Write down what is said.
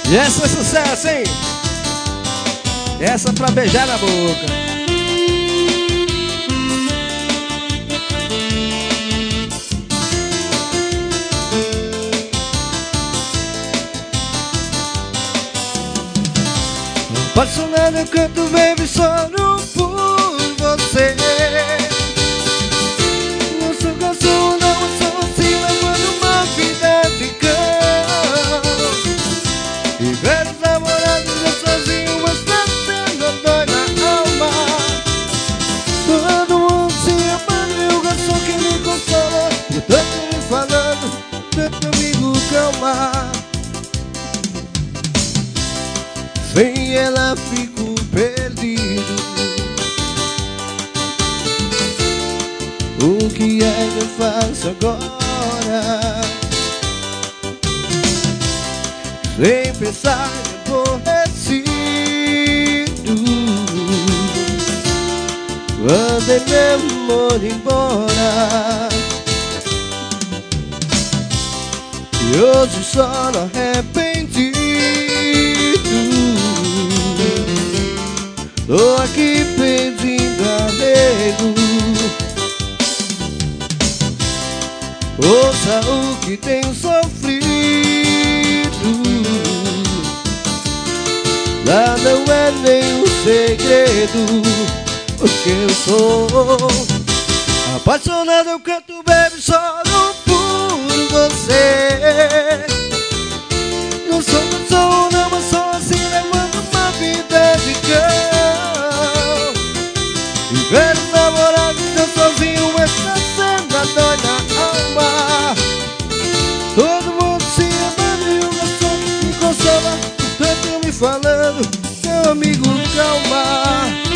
E essa é sucesso, hein? Essa pra beijar na boca. Apaixonado eu canto, baby, choro por você. Não sou garçom, não sou assim, levando uma vida de cão. E velhos namorados, eu sozinho, mas tá sendo dói na alma. Todo mundo se amando e o garçom que me consola. Eu tanto me falando, tanto amigo, calma. Sem ela fico perdido. O que é que eu faço agora? Sem pensar aborrecido. Mandei meu amor embora. E hoje só não arrependi. Tô aqui pedindo arrego. Ouça o que tenho sofrido. Lá não é nenhum segredo. Porque eu sou apaixonado, eu canto, baby, choro por você. Não sou canção, não, mas sou assim, levando uma vida de cão. E velhos namorados, eu sozinho, mas tá sendo a dor na alma. Todo mundo se amando e o garçom me consola. Tanto me falando, meu amigo, calma.